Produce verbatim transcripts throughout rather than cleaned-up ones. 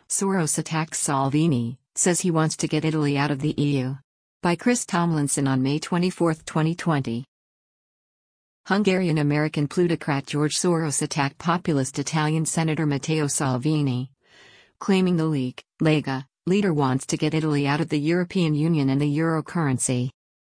Soros attacks Salvini, says he wants to get Italy out of the E U. By Chris Tomlinson on May twenty-fourth, twenty twenty. Hungarian-American plutocrat George Soros attacked populist Italian Senator Matteo Salvini, claiming the League, Lega, leader wants to get Italy out of the European Union and the euro currency.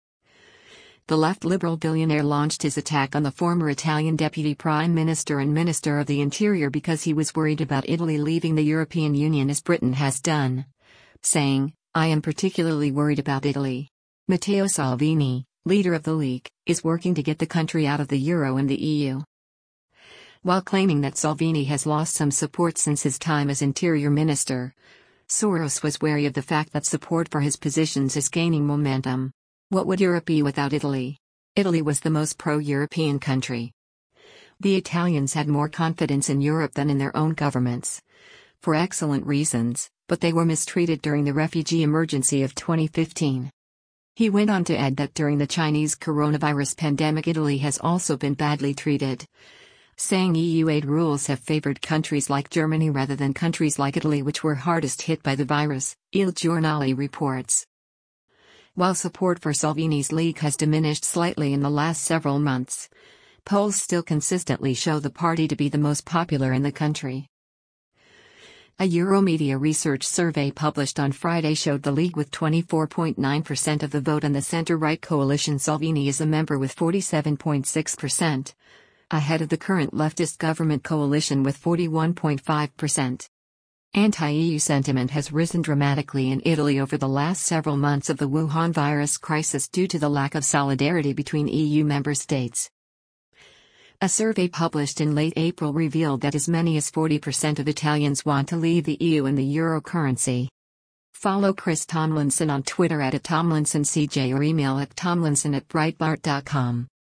The left liberal billionaire launched his attack on the former Italian deputy prime minister and minister of the interior because he was worried about Italy leaving the European Union as Britain has done, saying, "I am particularly worried about Italy." Matteo Salvini, leader of the League, is working to get the country out of the euro and the E U. While claiming that Salvini has lost some support since his time as interior minister, Soros was wary of the fact that support for his positions is gaining momentum. What would Europe be without Italy? Italy was the most pro-European country. The Italians had more confidence in Europe than in their own governments. For excellent reasons, but they were mistreated during the refugee emergency of twenty fifteen. He went on to add that during the Chinese coronavirus pandemic Italy has also been badly treated, saying E U aid rules have favored countries like Germany rather than countries like Italy which were hardest hit by the virus, Il Giornale reports. While support for Salvini's League has diminished slightly in the last several months, polls still consistently show the party to be the most popular in the country. A Euromedia research survey published on Friday showed the League with twenty-four point nine percent of the vote and the centre-right coalition Salvini is a member with forty-seven point six percent, ahead of the current leftist government coalition with forty-one point five percent. Anti-E U sentiment has risen dramatically in Italy over the last several months of the Wuhan virus crisis due to the lack of solidarity between E U member states. A survey published in late April revealed that as many as forty percent of Italians want to leave the E U and the euro currency. Follow Chris Tomlinson on Twitter at Tomlinson C J or email at tomlinson at breitbart dot com.